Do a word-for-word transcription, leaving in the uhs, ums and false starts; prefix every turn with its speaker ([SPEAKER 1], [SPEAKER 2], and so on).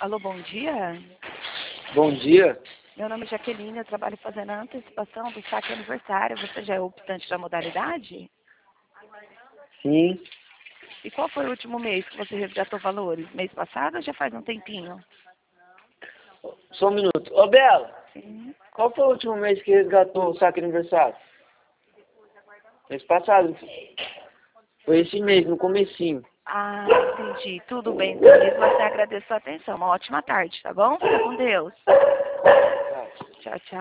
[SPEAKER 1] Alô, bom dia.
[SPEAKER 2] Bom dia.
[SPEAKER 1] Meu nome é Jaqueline, eu trabalho fazendo a antecipação do saque aniversário. Você já é optante da modalidade?
[SPEAKER 2] Sim.
[SPEAKER 1] E qual foi o último mês que você resgatou valores? Mês passado ou já faz um tempinho?
[SPEAKER 2] Só um minuto. Ô, Bela,
[SPEAKER 1] Sim.
[SPEAKER 2] qual foi o último mês que resgatou o saque aniversário? Mês passado. Foi esse mês, no comecinho.
[SPEAKER 1] Ah, entendi. Tudo bem, então. Mesmo assim, agradeço a atenção. Uma ótima tarde, tá bom? Fica com Deus.
[SPEAKER 2] Tá.
[SPEAKER 1] Tchau, tchau.